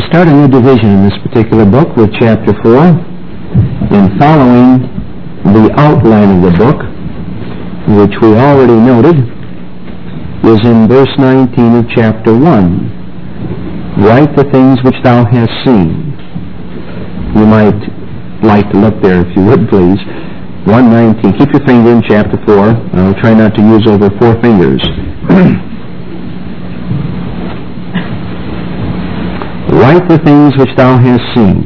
start a new division in this particular book with chapter 4, and following the outline of the book, which we already noted, is in verse 19 of chapter 1. Write the things which thou hast seen. You might like to look there if you would, please. 1:19. Keep your finger in chapter 4. I'll try not to use over 4 fingers. Write the things which thou hast seen.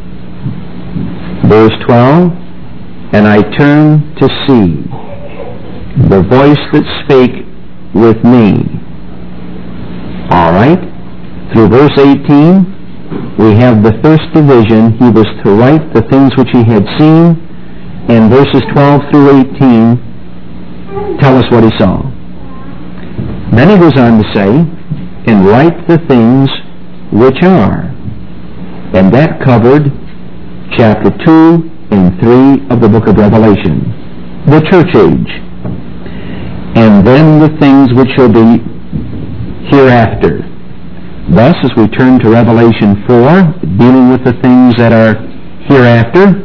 Verse 12. And I turned to see the voice that spake with me. All right. Through verse 18, we have the first division. He was to write the things which he had seen. And verses 12 through 18 tell us what he saw. Then he goes on to say, and write the things which are. And that covered chapter 2 and 3 of the book of Revelation, the church age. And then the things which shall be hereafter. Thus, as we turn to Revelation 4, dealing with the things that are hereafter,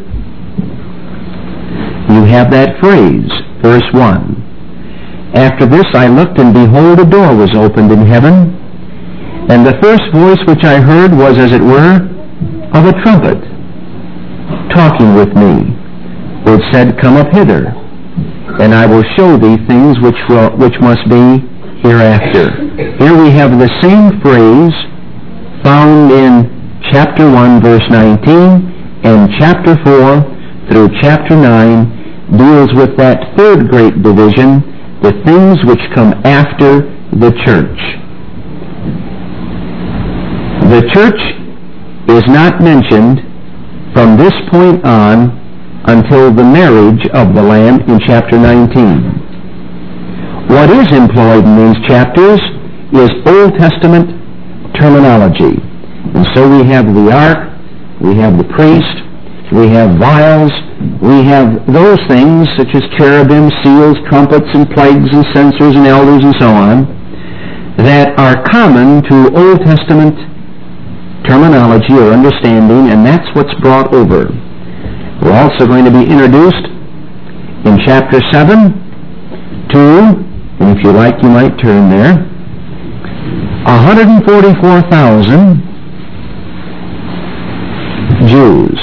you have that phrase, verse 1. After this I looked, and behold, a door was opened in heaven, and the first voice which I heard was, as it were, of a trumpet, talking with me, which said, Come up hither, and I will show thee things which must be hereafter. Here we have the same phrase found in chapter 1, verse 19, and chapter 4 through chapter 9 deals with that third great division, the things which come after the church. The church is not mentioned from this point on until the marriage of the Lamb in chapter 19. What is employed in these chapters is Old Testament terminology. And so we have the ark, we have the priest, we have vials, we have those things such as cherubim, seals, trumpets, and plagues, and censers, and elders, and so on, that are common to Old Testament terminology or understanding, and that's what's brought over. We're also going to be introduced in chapter 7 to, and if you like you might turn there, 144,000 Jews.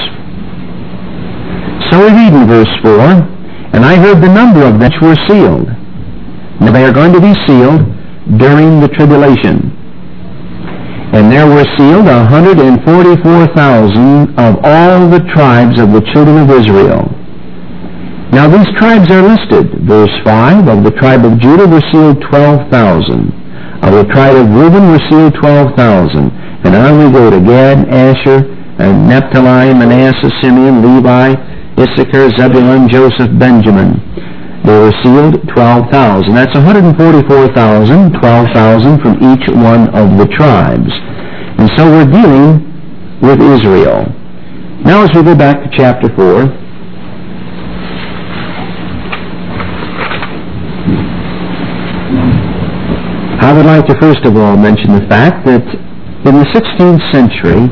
So we read in verse 4, and I heard the number of them which were sealed. Now they are going to be sealed during the tribulation. And there were sealed 144,000 of all the tribes of the children of Israel. Now these tribes are listed. Verse 5, of the tribe of Judah were sealed 12,000. Of the tribe of Reuben were sealed 12,000. And on we go to Gad, Asher, and Naphtali, Manasseh, Simeon, Levi, Issachar, Zebulun, Joseph, Benjamin. They were sealed 12,000. That's 144,000, 12,000 from each one of the tribes. And so we're dealing with Israel. Now as we go back to chapter 4, I would like to first of all mention the fact that in the 16th century,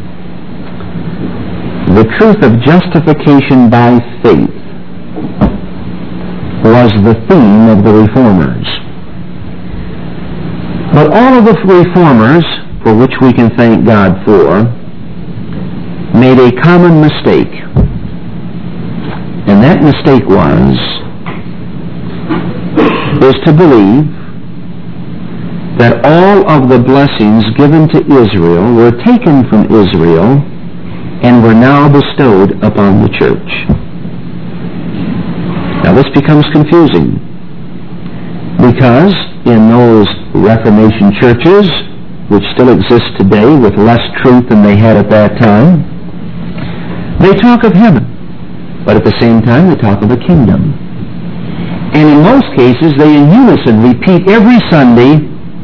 the truth of justification by faith was the theme of the Reformers. But all of the Reformers, for which we can thank God for, made a common mistake. And that mistake is to believe that all of the blessings given to Israel were taken from Israel and were now bestowed upon the church. Now this becomes confusing because in those Reformation churches, which still exist today with less truth than they had at that time, they talk of heaven, but at the same time they talk of a kingdom. And in most cases they in unison repeat every Sunday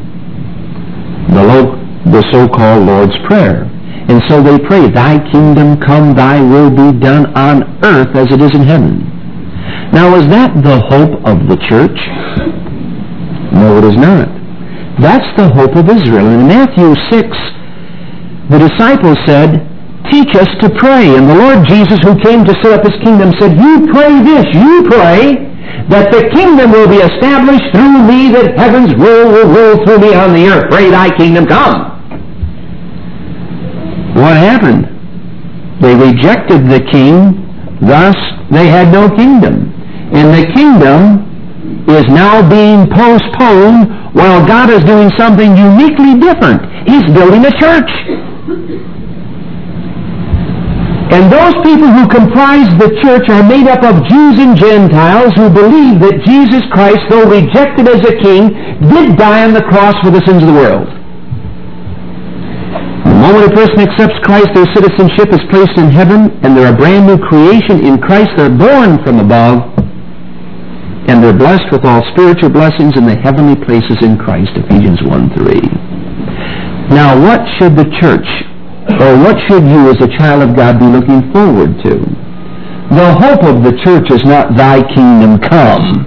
the so-called Lord's Prayer. And so they pray, Thy kingdom come, Thy will be done on earth as it is in heaven. Now, is that the hope of the church? No, it is not. That's the hope of Israel. In Matthew 6, the disciples said, "Teach us to pray." And the Lord Jesus, who came to set up his kingdom, said, "You pray this, you pray that the kingdom will be established through me, that heaven's will rule through me on the earth. Pray thy kingdom come." What happened? They rejected the king, thus they had no kingdom. And the kingdom is now being postponed while God is doing something uniquely different. He's building a church. And those people who comprise the church are made up of Jews and Gentiles who believe that Jesus Christ, though rejected as a king, did die on the cross for the sins of the world. The moment a person accepts Christ, their citizenship is placed in heaven, and they're a brand new creation in Christ. They're born from above, and they're blessed with all spiritual blessings in the heavenly places in Christ, Ephesians 1:3. Now, what should the church, or what should you as a child of God be looking forward to? The hope of the church is not thy kingdom come.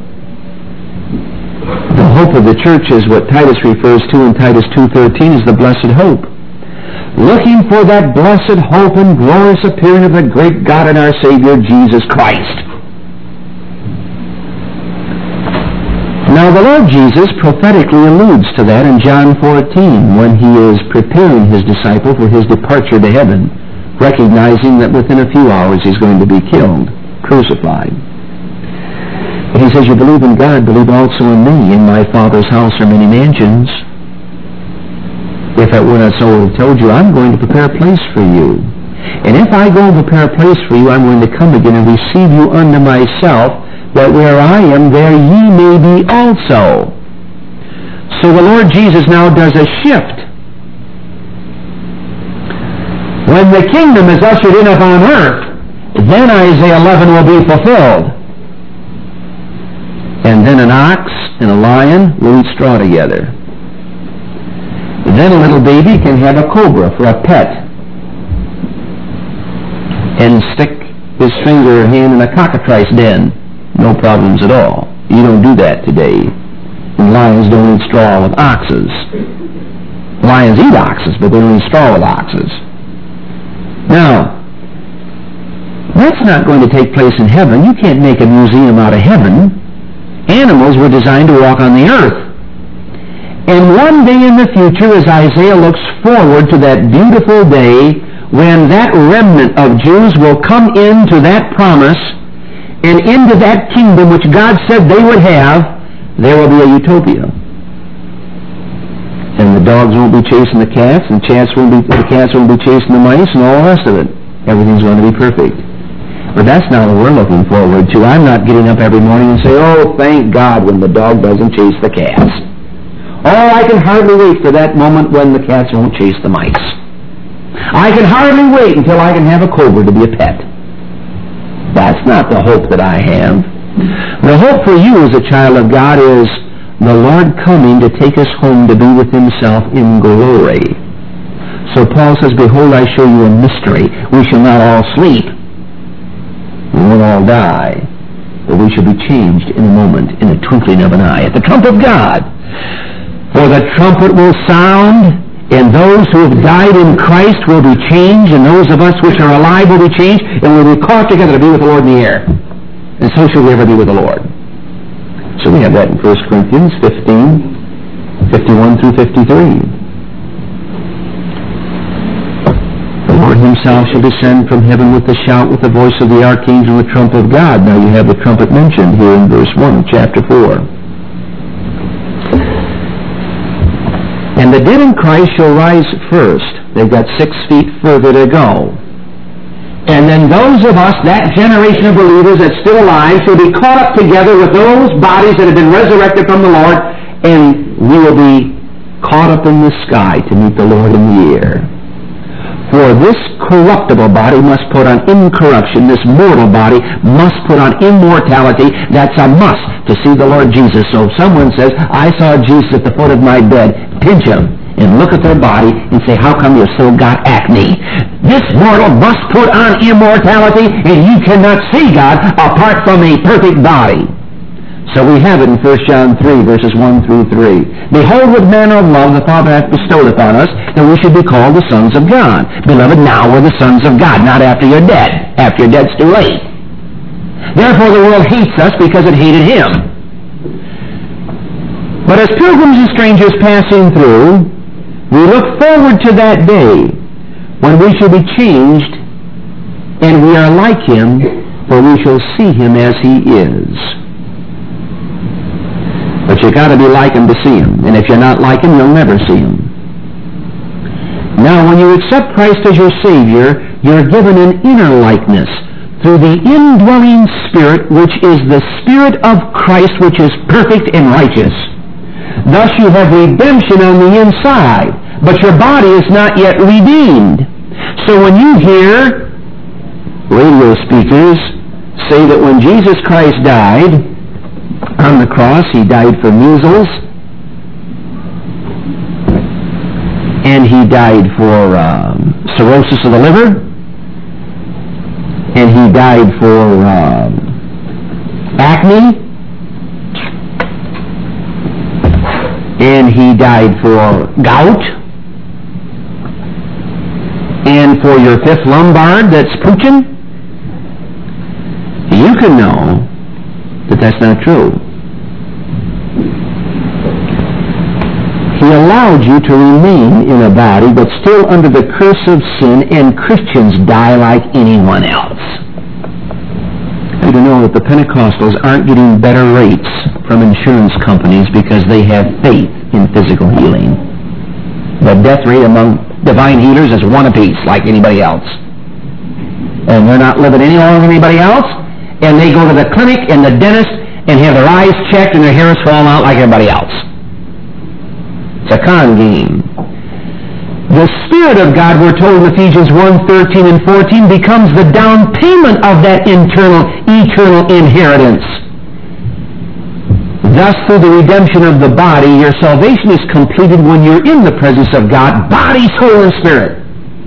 The hope of the church is what Titus refers to in Titus 2:13 as the blessed hope. Looking for that blessed hope and glorious appearing of the great God and our Savior, Jesus Christ. Now the Lord Jesus prophetically alludes to that in John 14 when he is preparing his disciple for his departure to heaven, recognizing that within a few hours he's going to be killed, crucified. And he says, "You believe in God, believe also in me. In my Father's house are many mansions. If it were not so, I would have told you, I'm going to prepare a place for you. And if I go and prepare a place for you, I'm going to come again and receive you unto myself, that where I am, there ye may be also." So the Lord Jesus now does a shift. When the kingdom is ushered in upon earth, then Isaiah 11 will be fulfilled. And then an ox and a lion will eat straw together. Then a little baby can have a cobra for a pet and stick his finger or hand in a cockatrice den. No problems at all. You don't do that today. And lions don't eat straw with oxes. Lions eat oxes, but they don't eat straw with oxes. Now, that's not going to take place in heaven. You can't make a museum out of heaven. Animals were designed to walk on the earth. And one day in the future, as Isaiah looks forward to that beautiful day when that remnant of Jews will come into that promise and into that kingdom which God said they would have, there will be a utopia. And the dogs won't be chasing the cats, and the cats won't be chasing the mice, and all the rest of it. Everything's going to be perfect. But that's not what we're looking forward to. I'm not getting up every morning and say, "Oh, thank God," when the dog doesn't chase the cats. Oh, I can hardly wait for that moment when the cats won't chase the mice. I can hardly wait until I can have a cobra to be a pet. That's not the hope that I have. The hope for you as a child of God is the Lord coming to take us home to be with himself in glory. So Paul says, "Behold, I show you a mystery. We shall not all sleep. We won't all die. But we shall be changed in a moment, in a twinkling of an eye, at the trump of God. For the trumpet will sound, and those who have died in Christ will be changed, and those of us which are alive will be changed, and we'll be caught together to be with the Lord in the air. And so shall we ever be with the Lord." So we have that in 1 Corinthians 15, 51 through 53. "The Lord himself shall descend from heaven with a shout, with the voice of the archangel, and the trump of God." Now you have the trumpet mentioned here in verse 1 of chapter 4. "And the dead in Christ shall rise first." They've got 6 feet further to go. "And then those of us, that generation of believers that's still alive, shall be caught up together with those bodies that have been resurrected from the Lord, and we will be caught up in the sky to meet the Lord in the air. For this corruptible body must put on incorruption. This mortal body must put on immortality. That's a must to see the Lord Jesus. So if someone says, "I saw Jesus at the foot of my bed," pinch him and look at their body and say, "How come you've still got acne?" This mortal must put on immortality, and you cannot see God apart from a perfect body. So we have it in 1 John 3, verses 1 through 3. Behold, what manner of love the Father hath bestowed upon us, that we should be called the sons of God. Beloved, now we're the sons of God, not after you're dead. After you're dead, it's too late. Therefore the world hates us because it hated him. But as pilgrims and strangers passing through, we look forward to that day when we shall be changed, and we are like him, for we shall see him as he is. But you got to be like him to see him. And if you're not like him, you'll never see him. Now, when you accept Christ as your Savior, you're given an inner likeness through the indwelling Spirit, which is the Spirit of Christ, which is perfect and righteous. Thus you have redemption on the inside, but your body is not yet redeemed. So when you hear radio speakers say that when Jesus Christ died on the cross, he died for measles, and he died for cirrhosis of the liver, and he died for acne, and he died for gout, and for your fifth lumbar that's pooching, you can know that that's not true. He allowed you to remain in a body but still under the curse of sin, and Christians die like anyone else. I don't know that the Pentecostals aren't getting better rates from insurance companies because they have faith in physical healing. The death rate among divine healers is one apiece, like anybody else. And they're not living any longer than anybody else, and they go to the clinic and the dentist and have their eyes checked and their hair is falling out like everybody else. It's a con game. The Spirit of God, we're told in Ephesians 1:13 and 14, becomes the down payment of that eternal inheritance. Thus, through the redemption of the body, your salvation is completed when you're in the presence of God, body, soul, and spirit.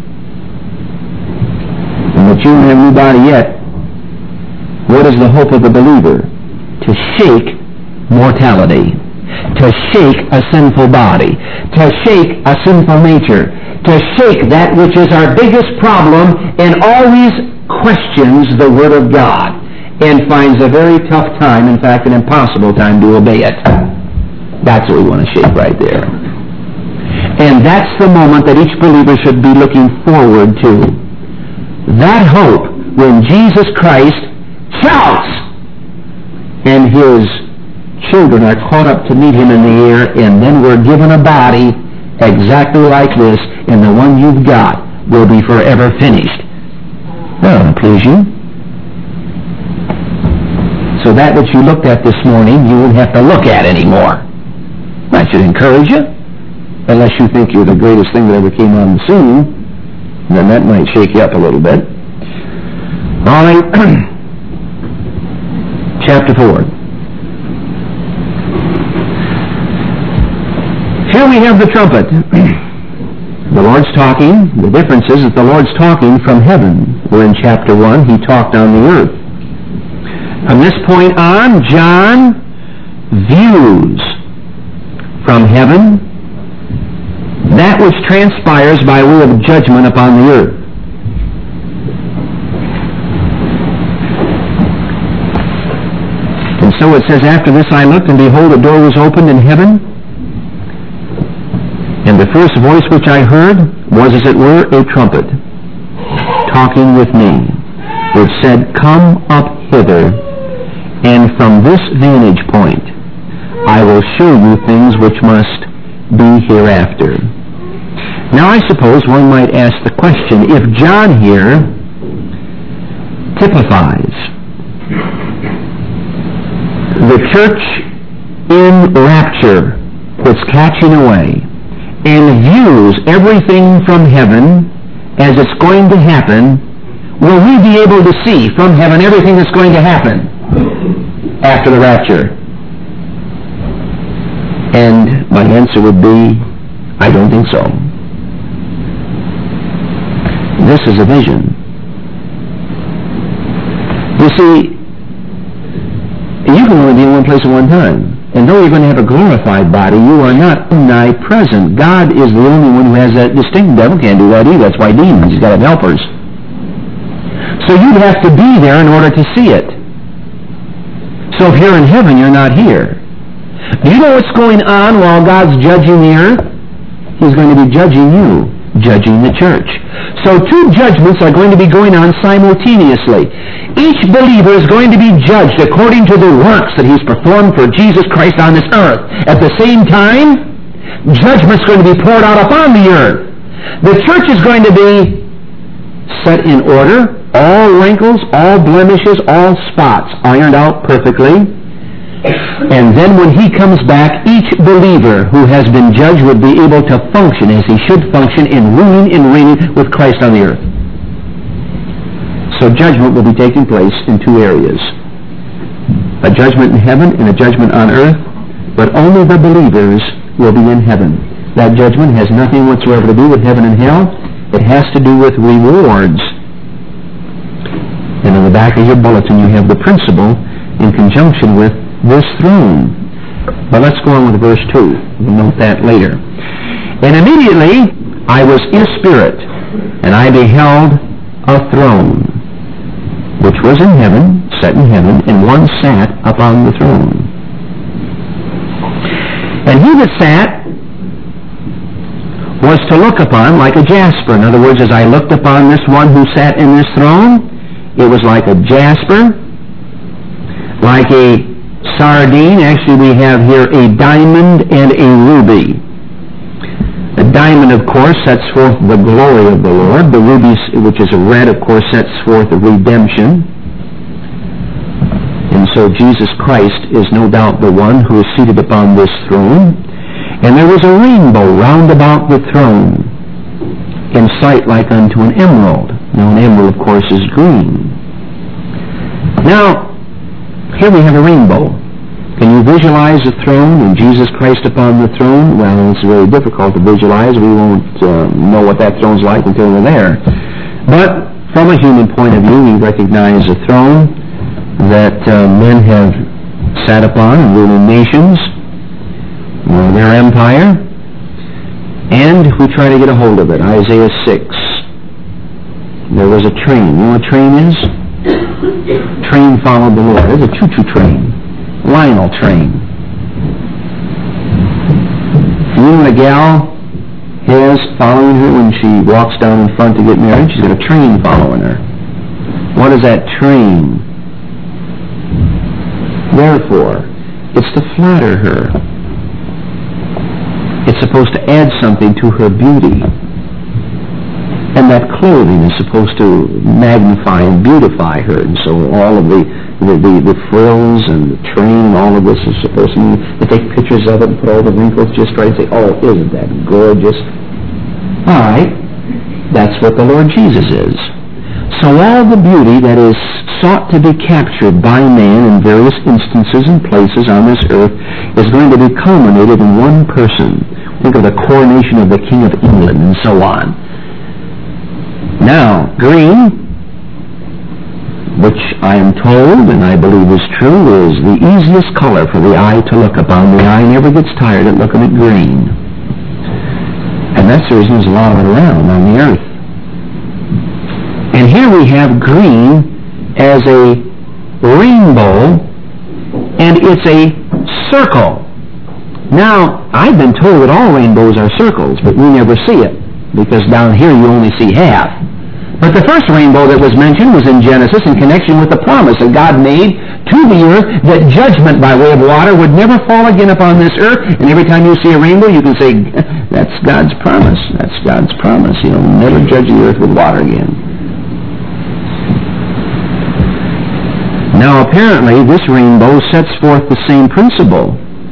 And that you don't have a new body yet, what is the hope of the believer? To shake mortality, to shake a sinful body, to shake a sinful nature, to shake that which is our biggest problem and always questions the Word of God and finds a very tough time, in fact an impossible time, to obey it. That's what we want to shake right there. And that's the moment that each believer should be looking forward to. That hope when Jesus Christ shouts and his children are caught up to meet him in the air, and then we're given a body exactly like this, and the one you've got will be forever finished. That'll please you. So that which you looked at this morning, you won't have to look at anymore. That should encourage you. Unless you think you're the greatest thing that ever came on the scene, then that might shake you up a little bit. All right. Chapter 4. Here we have the trumpet. The Lord's talking. The difference is that the Lord's talking from heaven. Where in chapter 1 he talked on the earth. From this point on, John views from heaven that which transpires by way of judgment upon the earth. And so it says, after this I looked, and behold, a door was opened in heaven, and the first voice which I heard was, as it were, a trumpet, talking with me, which said, Come up hither, and from this vantage point I will show you things which must be hereafter. Now I suppose one might ask the question, if John here typifies the church in rapture that's catching away and views everything from heaven as it's going to happen, will we be able to see from heaven everything that's going to happen after the rapture? And my answer would be, I don't think so. This is a vision. You see, you can only be in one place at one time. And though you're going to have a glorified body, you are not omnipresent. God is the only one who has that distinct. The devil can't do that either. That's why demons. He's got to have helpers. So you'd have to be there in order to see it. So if you're in heaven, you're not here. Do you know what's going on while God's judging the earth? He's going to be judging you, judging the church. So two judgments are going to be going on simultaneously. Each believer is going to be judged according to the works that he's performed for Jesus Christ on this earth. At the same time, judgment's going to be poured out upon the earth. The church is going to be set in order, all wrinkles, all blemishes, all spots ironed out perfectly. And then when he comes back, each believer who has been judged would be able to function as he should function in ruling and reigning with Christ on the earth. So judgment will be taking place in two areas. A judgment in heaven and a judgment on earth, but only the believers will be in heaven. That judgment has nothing whatsoever to do with heaven and hell. It has to do with rewards. And in the back of your bulletin you have the principle in conjunction with this throne. But let's go on with verse 2. We'll note that later. And immediately I was in spirit, and I beheld a throne, which was in heaven, set in heaven, and one sat upon the throne. And he that sat was to look upon like a jasper. In other words, as I looked upon this one who sat in this throne, it was like a jasper, like a sardine. Actually, we have here a diamond and a ruby. The diamond, of course, sets forth the glory of the Lord. The ruby, which is a red, of course, sets forth the redemption. And so Jesus Christ is no doubt the one who is seated upon this throne. And there was a rainbow round about the throne, in sight like unto an emerald. Now, an emerald, of course, is green. Now, here we have a rainbow. Can you visualize the throne and Jesus Christ upon the throne? Well, it's very difficult to visualize. We won't know what that throne's like until we're there. But from a human point of view, we recognize a throne that men have sat upon and ruling nations, their empire, and we try to get a hold of it. Isaiah 6. There was a train. You know what a train is? Train followed the Lord. There's a choo-choo train. Lionel train. You know what a gal has following her when she walks down in front to get married? She's got a train following her. What is that train there for? It's to flatter her. It's supposed to add something to her beauty. And that clothing is supposed to magnify and beautify her. And so all of the frills and the train, all of this is supposed to mean, they take pictures of it and put all the wrinkles just right and say, oh, isn't that gorgeous? All right. That's what the Lord Jesus is. So all the beauty that is sought to be captured by man in various instances and places on this earth is going to be culminated in one person. Think of the coronation of the King of England and so on. Now, green, which I am told and I believe is true, is the easiest color for the eye to look upon. The eye never gets tired of looking at green. And that's the reason there's a lot of it around on the earth. And here we have green as a rainbow, and it's a circle. Now, I've been told that all rainbows are circles, but we never see it, because down here you only see half. But the first rainbow that was mentioned was in Genesis in connection with the promise that God made to the earth that judgment by way of water would never fall again upon this earth. And every time you see a rainbow, you can say, that's God's promise. That's God's promise. He'll never judge the earth with water again. Now, apparently, this rainbow sets forth the same principle.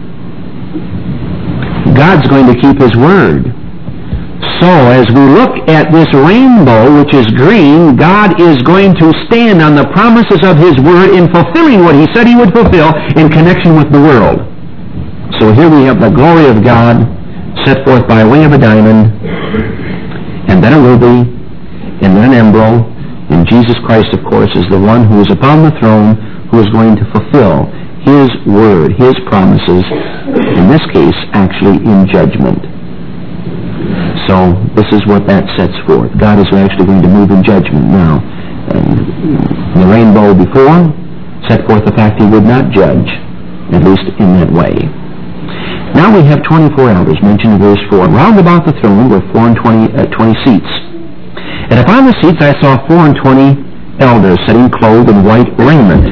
God's going to keep His word. So, as we look at this rainbow, which is green, God is going to stand on the promises of His word in fulfilling what He said He would fulfill in connection with the world. So here we have the glory of God set forth by way of a diamond, and then a ruby, and then an emerald. And Jesus Christ, of course, is the one who is upon the throne, who is going to fulfill His word, His promises, in this case, actually in judgment. So this is what that sets forth. God is actually going to move in judgment now. The rainbow before set forth the fact He would not judge, at least in that way. Now we have 24 elders mentioned in verse 4. Round about the throne were 20 seats. And upon the seats I saw 24 elders sitting clothed in white raiment.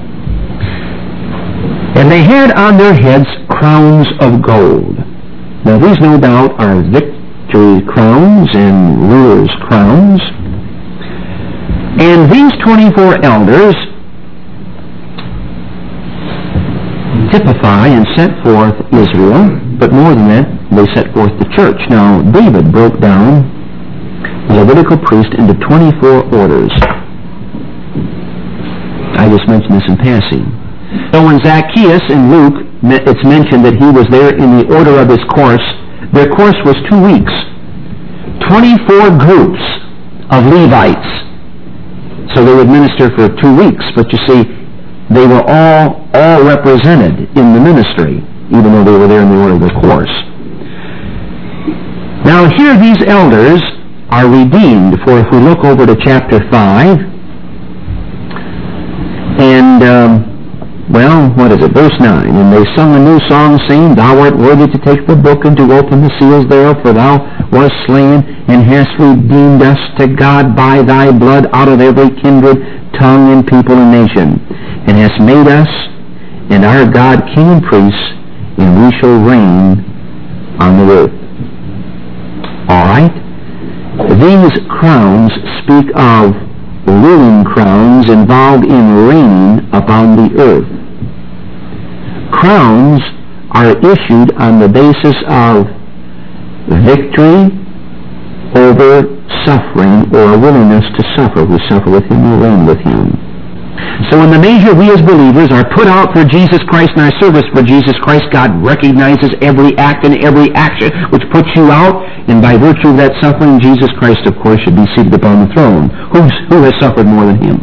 And they had on their heads crowns of gold. Now these no doubt are victory crowns and rulers' crowns. And these 24 elders typify and set forth Israel, but more than that, they set forth the church. Now, David broke down the Levitical priest into 24 orders. I just mentioned this in passing. So when Zacchaeus in Luke, it's mentioned that he was there in the order of his course. Their course was 2 weeks. 24 groups of Levites. So they would minister for 2 weeks. But you see, they were all represented in the ministry, even though they were there in the order of their course. Now here these elders are redeemed, for if we look over to chapter 5, and, verse 9, and they sung a new song, saying, Thou art worthy to take the book and to open the seals thereof, for thou wast slain, and hast redeemed us to God by thy blood out of every kindred, tongue, and people and nation, and hast made us and our God king and priest, and we shall reign on the earth. All right? These crowns speak of ruling crowns involved in reigning upon the earth. Crowns are issued on the basis of victory over suffering, or a willingness to suffer. We suffer with Him, we reign with Him. So in the measure we as believers are put out for Jesus Christ in our service for Jesus Christ, God recognizes every act and every action which puts you out, and by virtue of that suffering, Jesus Christ, of course, should be seated upon the throne. Who has suffered more than Him?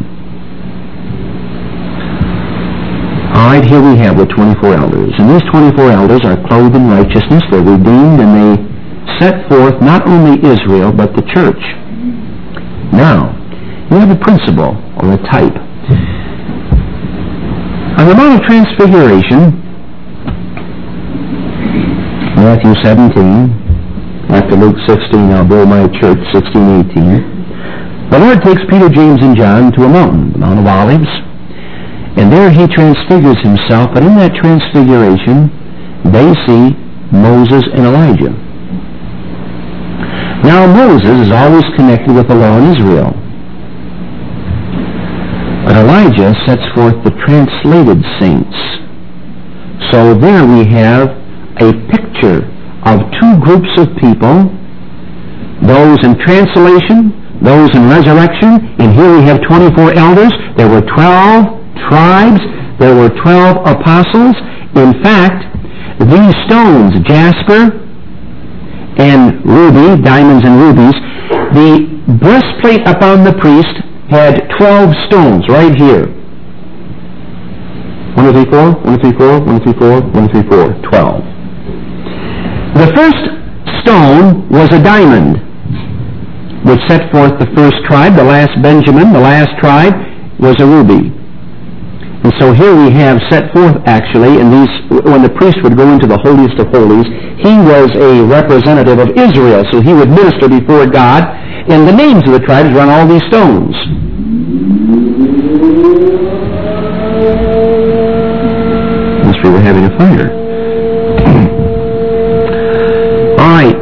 All right, here we have the 24 elders. And these 24 elders are clothed in righteousness. They're redeemed, and they set forth not only Israel, but the church. Now, you have a principle, or a type. On the Mount of Transfiguration, Matthew 17, after Luke 16, I'll build my church, 16, 18, the Lord takes Peter, James, and John to a mountain, the Mount of Olives, and there He transfigures Himself, but in that transfiguration, they see Moses and Elijah. Now, Moses is always connected with the law in Israel. But Elijah sets forth the translated saints. So there we have a picture of 2 groups of people, those in translation, those in resurrection, and here we have 24 elders. There were 12 tribes, there were 12 apostles. In fact, these stones, jasper and ruby, diamonds and rubies, the breastplate upon the priest had 12 stones right here. 1, 2, 3, 4, 1, 2, 3, 4, 1, 2, 3, 4, 1, 2, 3, 4, 12. The first stone was a diamond, which set forth the first tribe, the last Benjamin, the last tribe was a ruby. And so here we have set forth actually, and these, when the priest would go into the holiest of holies, he was a representative of Israel, so he would minister before God, and the names of the tribes were on all these stones. Must be we're having a fire. All right.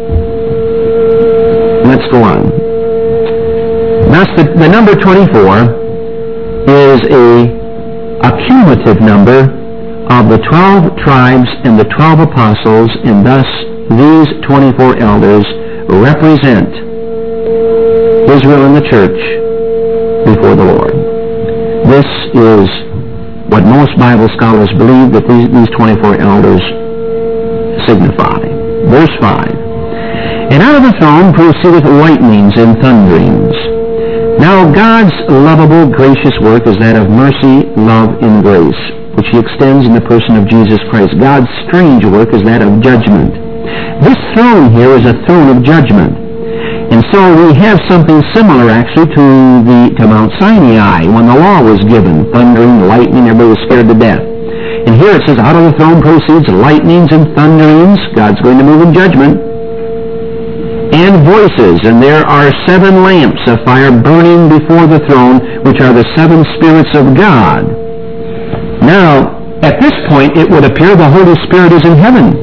Let's go on. Thus, the number 24 is a cumulative number of the 12 tribes and the 12 apostles, and thus these 24 elders represent Israel and the church before the Lord. This is what most Bible scholars believe that these 24 elders signify. Verse 5. And out of the throne proceedeth lightnings and thunderings. Now God's lovable, gracious work is that of mercy, love, and grace, which he extends in the person of Jesus Christ. God's strange work is that of judgment. This throne here is a throne of judgment. And so we have something similar actually to Mount Sinai when the law was given. Thundering, lightning, everybody was scared to death. And here it says, out of the throne proceeds lightnings and thunderings. God's going to move in judgment. And voices, and there are 7 lamps of fire burning before the throne, which are the 7 spirits of God. Now, at this point, it would appear the Holy Spirit is in heaven.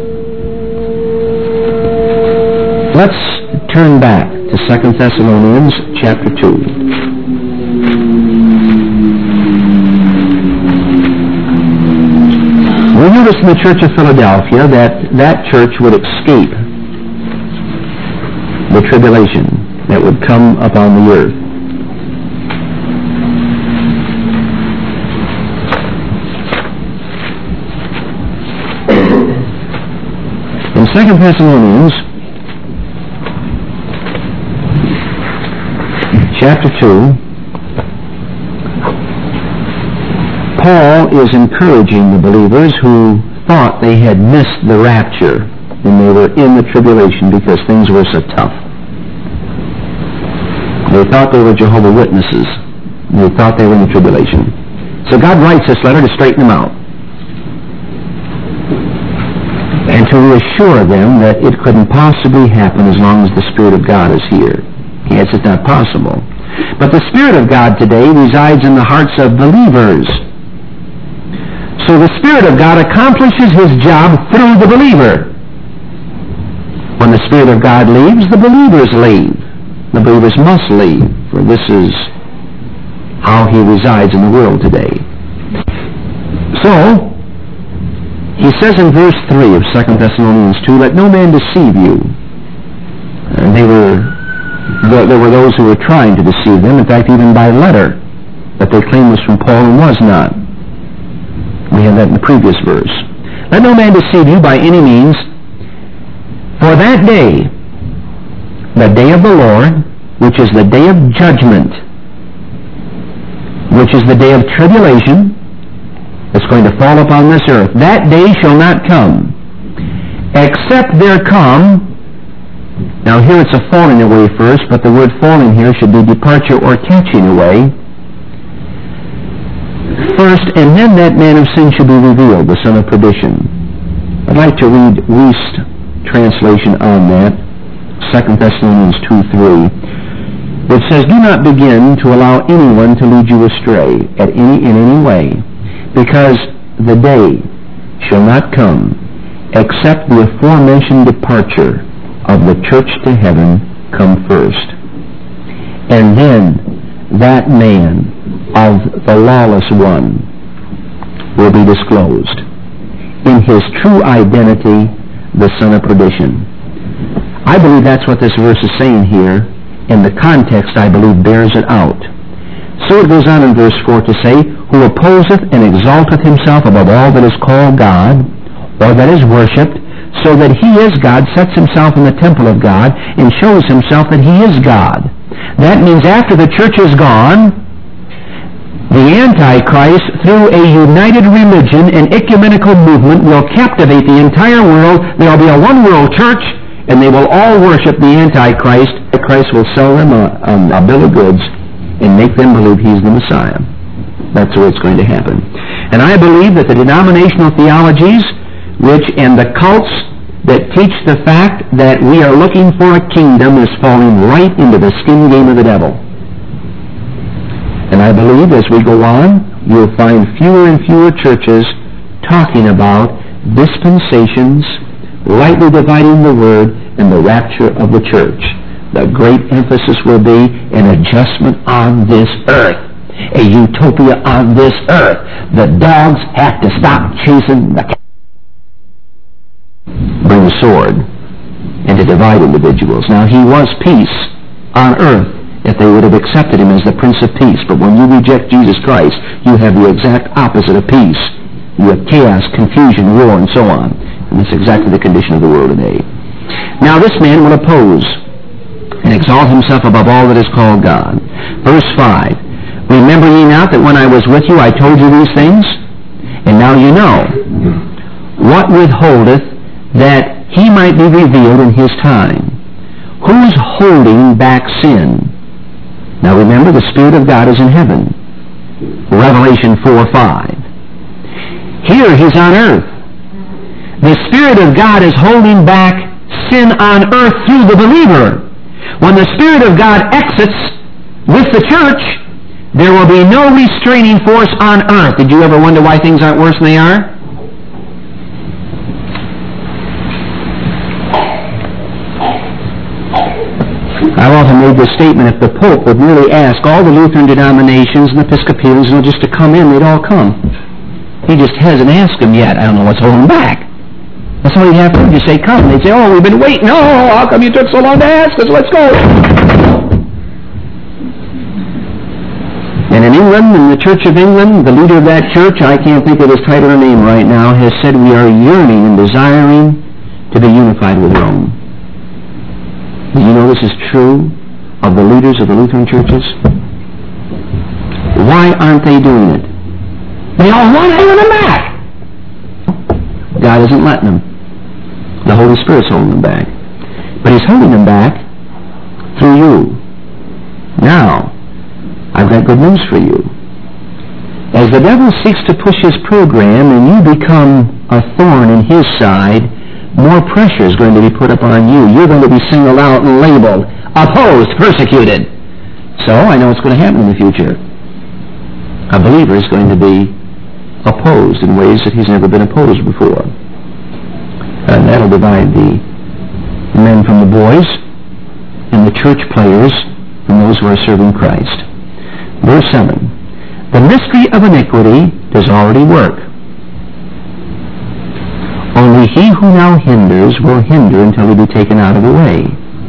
Let's turn back to 2 Thessalonians chapter 2. We notice in the Church of Philadelphia that church would escape the tribulation that would come upon the earth. In 2 Thessalonians chapter 2, Paul is encouraging the believers who thought they had missed the rapture when they were in the tribulation because things were so tough. They thought they were Jehovah's Witnesses. They thought they were in the tribulation. So God writes this letter to straighten them out and to reassure them that it couldn't possibly happen as long as the Spirit of God is here. Yes, it's not possible. But the Spirit of God today resides in the hearts of believers. So the Spirit of God accomplishes his job through the believer. When the Spirit of God leaves, the believers leave. The believers must leave, for this is how he resides in the world today. So, he says in verse 3 of 2 Thessalonians 2, let no man deceive you. And there were those who were trying to deceive them, in fact, even by letter, that they claimed was from Paul and was not. We have that in the previous verse. Let no man deceive you by any means, for that day, the day of the Lord, which is the day of judgment, which is the day of tribulation, that's going to fall upon this earth. That day shall not come, except there come, now here it's a falling away first, but the word falling here should be departure or catching away first, and then that man of sin shall be revealed, the son of perdition. I'd like to read Wuest's translation on that, 2 Thessalonians 2:3. It says, do not begin to allow anyone to lead you astray in any way, because the day shall not come except the aforementioned departure of the church to heaven come first. And then that man of the lawless one will be disclosed in his true identity, the son of perdition. I believe that's what this verse is saying here, and the context, I believe, bears it out. So it goes on in verse 4 to say, who opposeth and exalteth himself above all that is called God, or that is worshipped, so that he is God, sets himself in the temple of God, and shows himself that he is God. That means after the church is gone, the Antichrist, through a united religion and ecumenical movement, will captivate the entire world. There will be a one-world church, and they will all worship the Antichrist. The Christ will sell them a bill of goods and make them believe he's the Messiah. That's what's going to happen. And I believe that the denominational theologies and the cults that teach the fact that we are looking for a kingdom is falling right into the skin game of the devil. And I believe as we go on, you'll find fewer and fewer churches talking about dispensations, rightly dividing the word, and the rapture of the church. The great emphasis will be an adjustment on this earth, a utopia on this earth. The dogs have to stop chasing the cat, bring the sword, and to divide individuals. Now, he was peace on earth if they would have accepted him as the Prince of Peace. But when you reject Jesus Christ, you have the exact opposite of peace. You have chaos, confusion, war, and so on. And that's exactly the condition of the world today. Now, this man will oppose and exalt himself above all that is called God. Verse 5, remember ye not that when I was with you I told you these things? And now you know. What withholdeth that he might be revealed in his time? Who's holding back sin? Now remember, the Spirit of God is in heaven. Revelation 4:5. Here he's on earth. The Spirit of God is holding back sin on earth through the believer. When the Spirit of God exits with the church, there will be no restraining force on earth. Did you ever wonder why things aren't worse than they are? I've often made this statement, if the Pope would merely ask all the Lutheran denominations and Episcopalians just to come in, they'd all come. He just hasn't asked them yet. I don't know what's holding back. That's all he'd have to do. Just say, come. They'd say, oh, we've been waiting. Oh, how come you took so long to ask us? Let's go. And in England, in the Church of England, the leader of that church, I can't think of his title or name right now, has said we are yearning and desiring to be unified with Rome. Do you know this is true of the leaders of the Lutheran churches? Why aren't they doing it? They all want to them back. God isn't letting them. The Holy Spirit's holding them back. But he's holding them back through you. Now, I've got good news for you. As the devil seeks to push his program and you become a thorn in his side, more pressure is going to be put upon you. You're going to be singled out and labeled, opposed, persecuted. So I know what's going to happen in the future. A believer is going to be opposed in ways that he's never been opposed before. And that'll divide the men from the boys and the church players from those who are serving Christ. Verse 7. The mystery of iniquity does already work. Only he who now hinders will hinder until he be taken out of the way.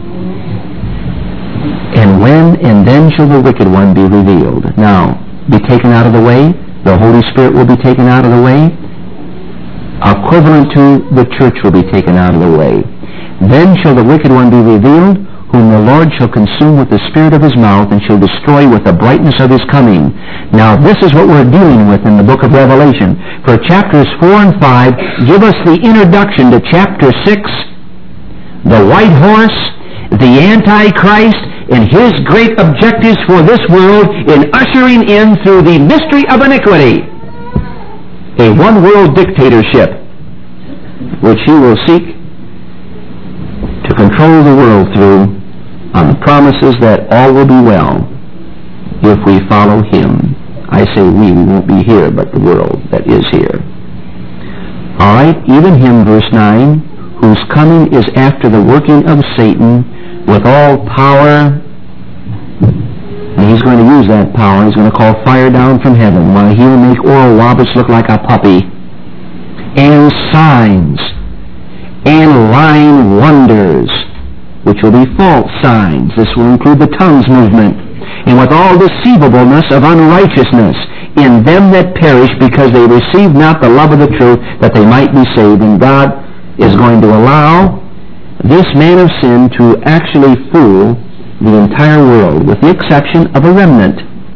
And when and then shall the wicked one be revealed. Now, be taken out of the way. The Holy Spirit will be taken out of the way. Equivalent to the church will be taken out of the way. Then shall the wicked one be revealed, whom the Lord shall consume with the spirit of his mouth and shall destroy with the brightness of his coming. Now this is what we're dealing with in the book of Revelation. For chapters 4 and 5 give us the introduction to chapter 6, the white horse, the Antichrist, and his great objectives for this world in ushering in through the mystery of iniquity a one-world dictatorship which he will seek to control the world through on the promises that all will be well if we follow him. I say we won't be here, but the world that is here. All right, even him, verse 9, whose coming is after the working of Satan with all power, and he's going to use that power. He's going to call fire down from heaven, while he'll make Oral Roberts look like a puppy, and signs, and lying wonders, which will be false signs. This will include the tongues movement, and with all deceivableness of unrighteousness in them that perish, because they receive not the love of the truth, that they might be saved. And God is going to allow this man of sin to actually fool the entire world, with the exception of a remnant,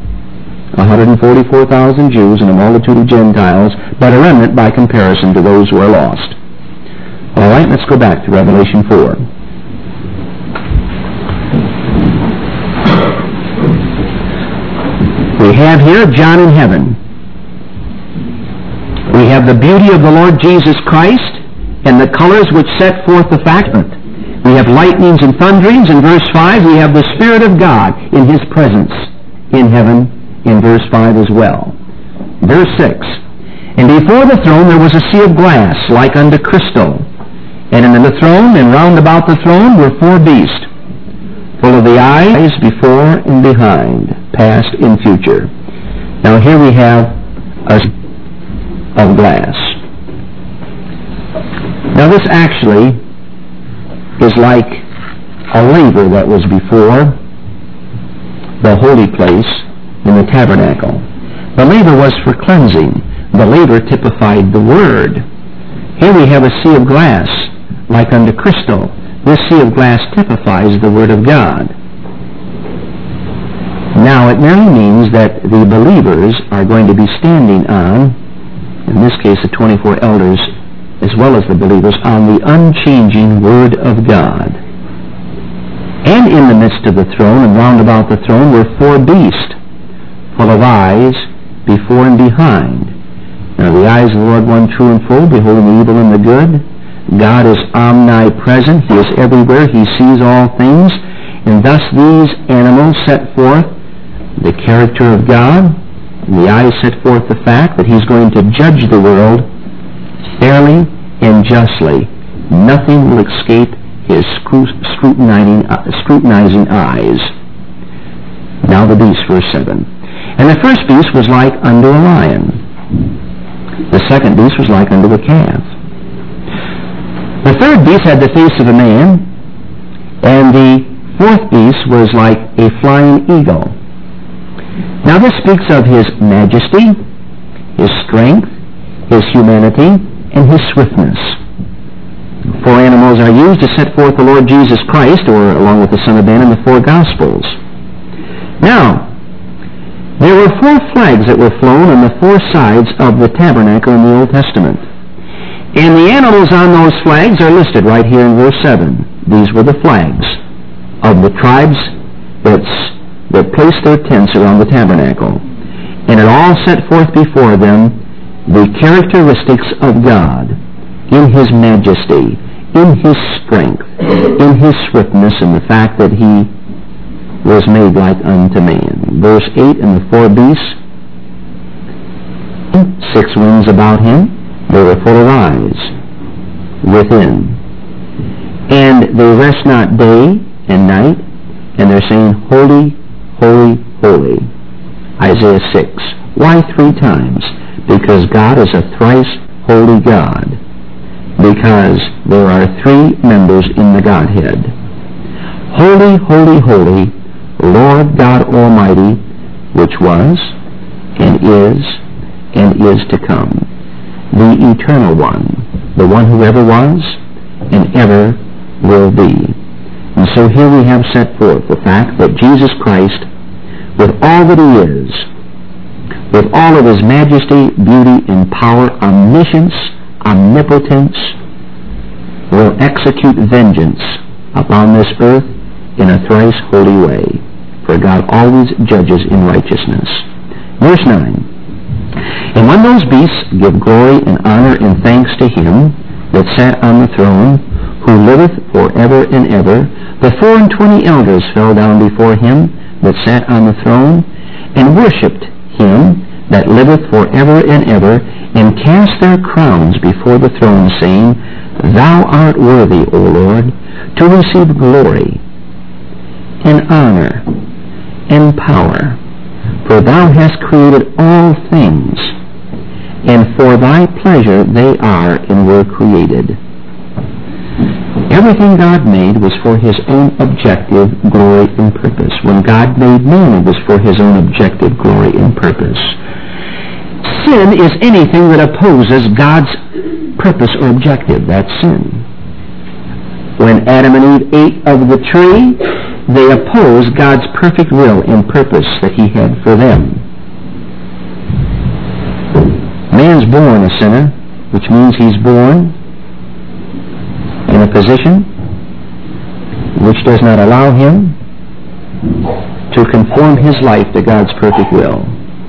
144,000 Jews and a multitude of Gentiles, but a remnant by comparison to those who are lost. All right, let's go back to Revelation 4. We have here John in heaven. We have the beauty of the Lord Jesus Christ and the colors which set forth the fact. We have lightnings and thunderings. In verse 5, we have the Spirit of God in his presence in heaven in verse 5 as well. Verse 6, and before the throne there was a sea of glass like unto crystal, and in the throne and round about the throne were 4 beasts, full of the eyes before and behind, past and future. Now here we have a sea of glass. Now this actually is like a laver that was before the holy place in the tabernacle. The laver was for cleansing. The laver typified the Word. Here we have a sea of glass like unto crystal. This sea of glass typifies the Word of God. Now, it merely means that the believers are going to be standing on, in this case the 24 elders as well as the believers, on the unchanging Word of God. And in the midst of the throne and round about the throne were 4 beasts, full of eyes before and behind. Now the eyes of the Lord, one true and full, beholding the evil and the good. God is omnipresent. He is everywhere. He sees all things. And thus these animals set forth the character of God. And the eyes set forth the fact that He's going to judge the world fairly and justly. Nothing will escape His scrutinizing eyes. Now the beast, verse 7. And the first beast was like unto a lion. The second beast was like unto a calf. The third beast had the face of a man, and the fourth beast was like a flying eagle. Now this speaks of His majesty, His strength, His humanity, and His swiftness. 4 animals are used to set forth the Lord Jesus Christ, or along with the Son of Man in the 4 Gospels. Now, there were 4 flags that were flown on the 4 sides of the tabernacle in the Old Testament. And the animals on those flags are listed right here in verse 7. These were the flags of the tribes that placed their tents around the tabernacle. And it all set forth before them the characteristics of God in His majesty, in His strength, in His swiftness, and the fact that He was made like unto man. Verse 8, and the 4 beasts, 6 wings about Him, they were full of eyes within. And they rest not day and night, and they're saying, Holy, holy, holy. Isaiah 6. Why 3 times? Because God is a thrice holy God. Because there are 3 members in the Godhead. Holy, holy, holy, Lord God Almighty, which was, and is to come. The Eternal One, the one who ever was, and ever will be. And so here we have set forth the fact that Jesus Christ, with all that He is, with all of His majesty, beauty, and power, omniscience, omnipotence, will execute vengeance upon this earth in a thrice holy way. For God always judges in righteousness. Verse 9. And when those beasts give glory and honor and thanks to Him that sat on the throne, who liveth forever and ever, the 24 elders fell down before Him that sat on the throne, and worshipped Him that liveth forever and ever, and cast their crowns before the throne, saying, Thou art worthy, O Lord, to receive glory and honor and power, for Thou hast created all things, and for Thy pleasure they are and were created. Everything God made was for His own objective glory and purpose. When God made man, it was for His own objective glory and purpose. Sin is anything that opposes God's purpose or objective. That's sin. When Adam and Eve ate of the tree, they opposed God's perfect will and purpose that He had for them. Man's born a sinner, which means he's born in a position which does not allow him to conform his life to God's perfect will.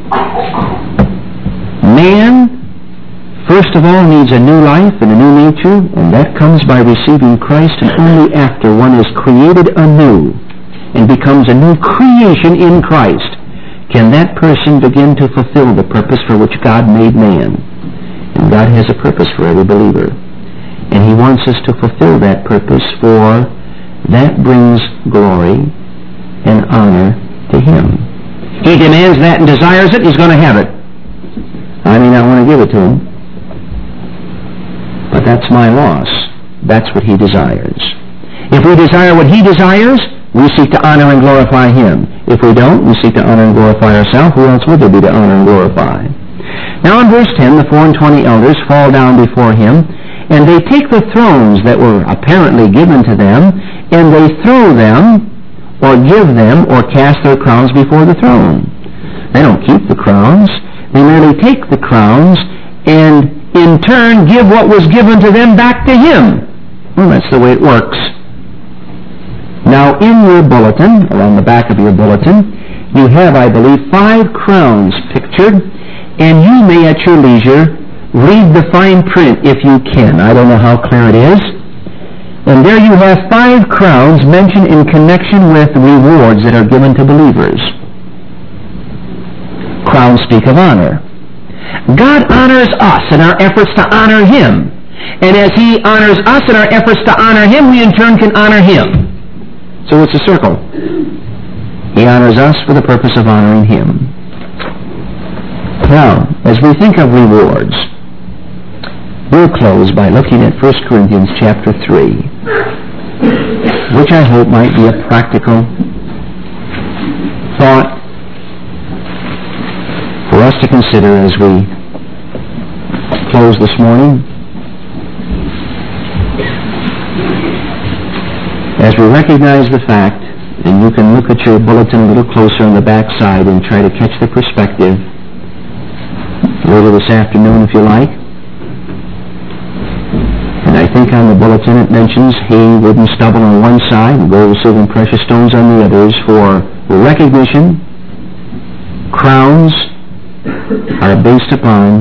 Man, first of all, needs a new life and a new nature, and that comes by receiving Christ, and only after one is created anew and becomes a new creation in Christ can that person begin to fulfill the purpose for which God made man. And God has a purpose for every believer. And He wants us to fulfill that purpose, for that brings glory and honor to Him. He demands that and desires it, He's going to have it. I may not want to give it to Him, but that's my loss. That's what He desires. If we desire what He desires, we seek to honor and glorify Him. If we don't, we seek to honor and glorify ourselves. Who else would there be to honor and glorify? Now in verse 10, the 24 elders fall down before Him, And they take the thrones that were apparently given to them, and they throw them, or give them, or cast their crowns before the throne. They don't keep the crowns. They merely take the crowns and in turn give what was given to them back to him. Well, that's the way it works. Now, in your bulletin, or on the back of your bulletin, you have, I believe, 5 crowns pictured, and you may at your leisure read the fine print if you can. I don't know how clear it is. And there you have 5 crowns mentioned in connection with rewards that are given to believers. Crowns speak of honor. God honors us in our efforts to honor him. And as he honors us in our efforts to honor him, we in turn can honor him. So it's a circle. He honors us for the purpose of honoring him. Now, as we think of rewards, we'll close by looking at 1 Corinthians chapter 3, which I hope might be a practical thought for us to consider as we close this morning. As we recognize the fact, and you can look at your bulletin a little closer on the back side and try to catch the perspective later this afternoon if you like. And I think on the bulletin it mentions hay, wood, and stubble on one side, and gold, silver, and precious stones on the others for recognition. Crowns are based upon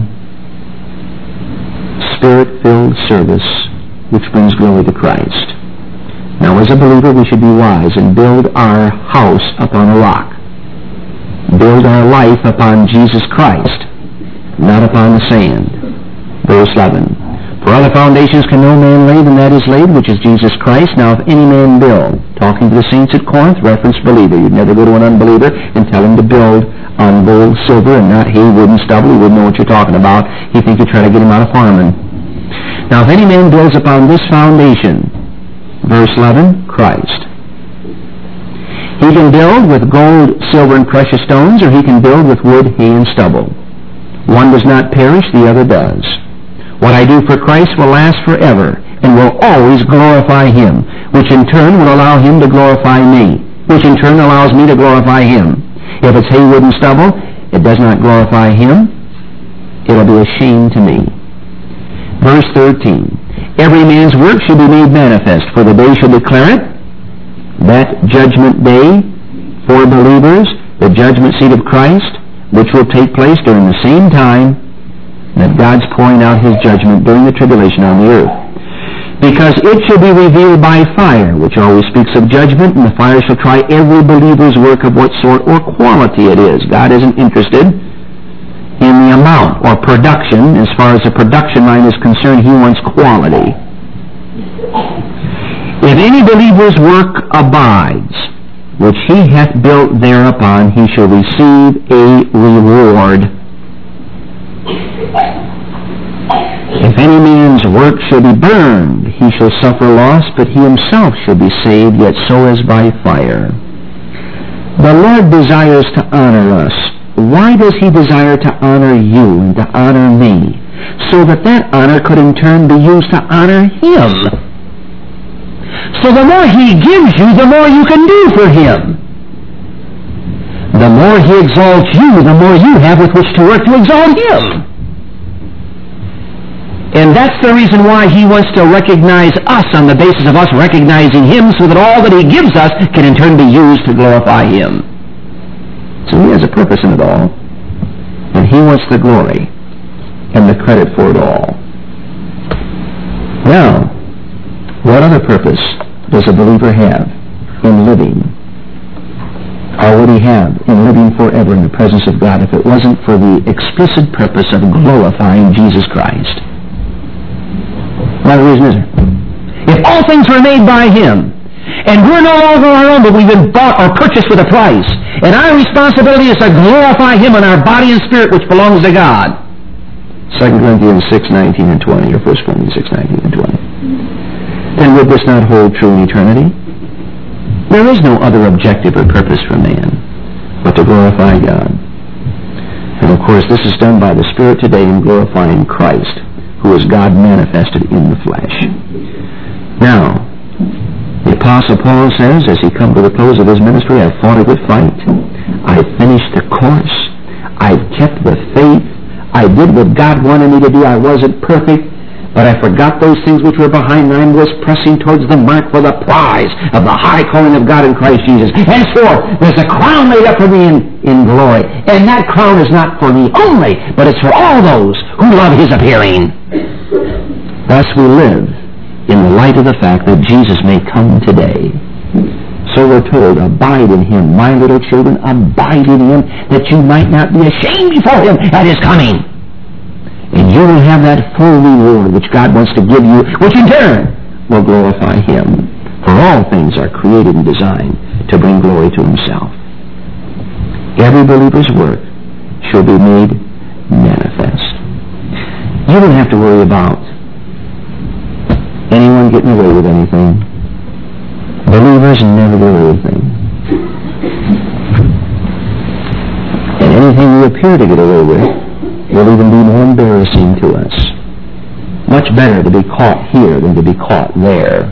Spirit-filled service which brings glory to Christ. Now, as a believer, we should be wise and build our house upon a rock. Build our life upon Jesus Christ, not upon the sand. Verse 11. For other foundations can no man lay than that is laid, which is Jesus Christ. Now if any man build, talking to the saints at Corinth, reference believer. You'd never go to an unbeliever and tell him to build on gold, silver, and not hay, wood, and stubble. He wouldn't know what you're talking about. He'd think you're trying to get him out of farming. Now if any man builds upon this foundation, verse 11, Christ. He can build with gold, silver, and precious stones, or he can build with wood, hay, and stubble. One does not perish, the other does. What I do for Christ will last forever and will always glorify him, which in turn will allow him to glorify me, which in turn allows me to glorify him. If it's hay, wood, and stubble, it does not glorify him. It'll be a shame to me. Verse 13. Every man's work shall be made manifest, for the day shall declare it, that judgment day for believers, the judgment seat of Christ, which will take place during the same time that God's pouring out his judgment during the tribulation on the earth. Because it shall be revealed by fire, which always speaks of judgment, and the fire shall try every believer's work of what sort or quality it is. God isn't interested in the amount or production. As far as the production line is concerned, he wants quality. If any believer's work abides, which he hath built thereupon, he shall receive a reward. If any man's work shall be burned, he shall suffer loss, but he himself shall be saved, yet so as by fire. The Lord desires to honor us. Why does he desire to honor you and to honor me? So that that honor could in turn be used to honor him. So the more he gives you, the more you can do for him. The more he exalts you, the more you have with which to work to exalt him. And that's the reason why he wants to recognize us on the basis of us recognizing him, so that all that he gives us can in turn be used to glorify him. So he has a purpose in it all. And he wants the glory and the credit for it all. Now, what other purpose does a believer have in living? Or would he have in living forever in the presence of God if it wasn't for the explicit purpose of glorifying Jesus Christ? What reason is there? If all things were made by him, and we're no longer our own, but we've been bought or purchased with a price, and our responsibility is to glorify him in our body and spirit, which belongs to God. 2 Corinthians 6:19 and 20, or 1 Corinthians 6:19 and 20. Then would this not hold true in eternity? There is no other objective or purpose for man but to glorify God. And of course, this is done by the Spirit today in glorifying Christ, who is God manifested in the flesh. Now, the Apostle Paul says, as he comes to the close of his ministry, I've fought a good fight. I've finished the course. I've kept the faith. I did what God wanted me to do. I wasn't perfect, but I forgot those things which were behind, and I was pressing towards the mark for the prize of the high calling of God in Christ Jesus. Henceforth, there's a crown laid up for me in glory. And that crown is not for me only, but it's for all those who love his appearing. Thus we live in the light of the fact that Jesus may come today. So we're told, abide in him. My little children, abide in him, that you might not be ashamed before him at his coming. And you will have that full reward which God wants to give you, which in turn will glorify him. For all things are created and designed to bring glory to himself. Every believer's work shall be made manifest. You don't have to worry about anyone getting away with anything. Believers never do anything. And anything we appear to get away with will even be more embarrassing to us. Much better to be caught here than to be caught there.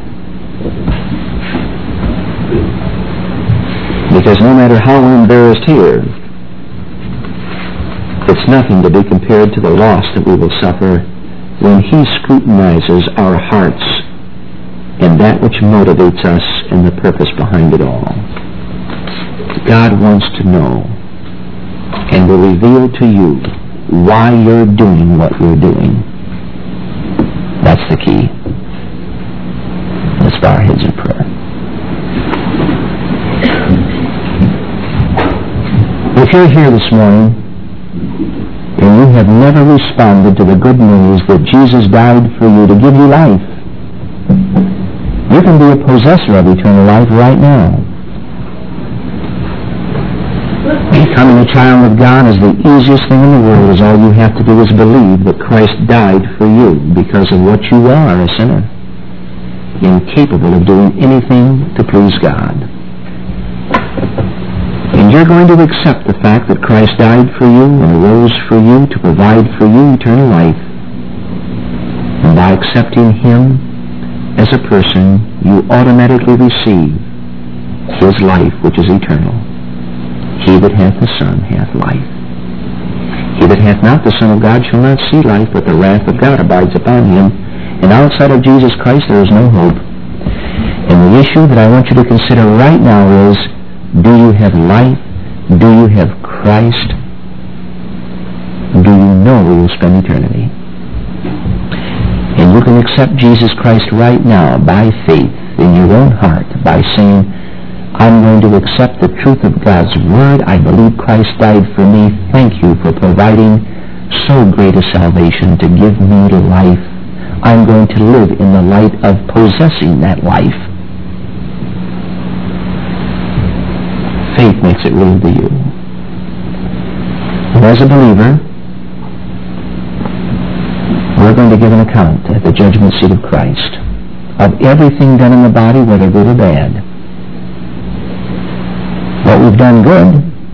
Because no matter how we're embarrassed here, it's nothing to be compared to the loss that we will suffer when he scrutinizes our hearts and that which motivates us and the purpose behind it all. God wants to know and will reveal to you why you're doing what you're doing. That's the key. Let's bow our heads in prayer. If you're here this morning and you have never responded to the good news that Jesus died for you to give you life, you can be a possessor of eternal life right now. Becoming a child of God is the easiest thing in the world, as all you have to do is believe that Christ died for you because of what you are, a sinner, incapable of doing anything to please God. And you're going to accept the fact that Christ died for you and arose for you to provide for you eternal life. And by accepting him as a person, you automatically receive his life, which is eternal. He that hath the Son hath life. He that hath not the Son of God shall not see life, but the wrath of God abides upon him. And outside of Jesus Christ there is no hope. And the issue that I want you to consider right now is, do you have life? Do you have Christ? Do you know where you'll spend eternity? And you can accept Jesus Christ right now by faith in your own heart by saying, I'm going to accept the truth of God's Word. I believe Christ died for me. Thank you for providing so great a salvation to give me life. I'm going to live in the light of possessing that life. Faith makes it real to you. And as a believer, we're going to give an account at the judgment seat of Christ of everything done in the body, whether good or bad. What we've done good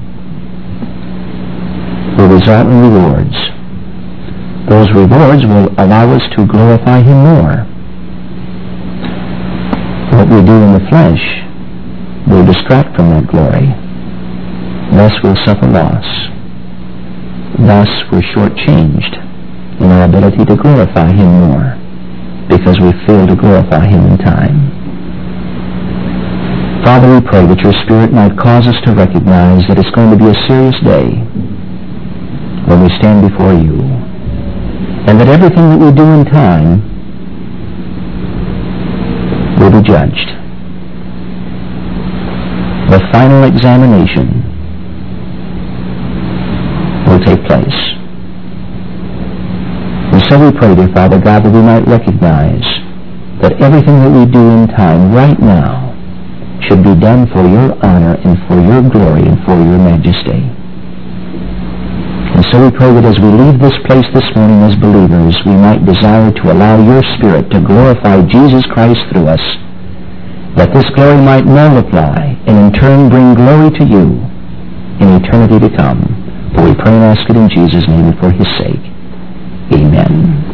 will result in rewards. Those rewards will allow us to glorify him more. What we do in the flesh will distract from that glory. Thus we'll suffer loss. Thus we're shortchanged in our ability to glorify him more, because we fail to glorify him in time. Father, we pray that your Spirit might cause us to recognize that it's going to be a serious day when we stand before you, and that everything that we do in time will be judged. The final examination will take place. And so we pray, dear Father God, that we might recognize that everything that we do in time right now should be done for your honor and for your glory and for your majesty. And so we pray that as we leave this place this morning as believers, we might desire to allow your Spirit to glorify Jesus Christ through us, that this glory might multiply and in turn bring glory to you in eternity to come. For we pray and ask it in Jesus' name and for his sake. Amen.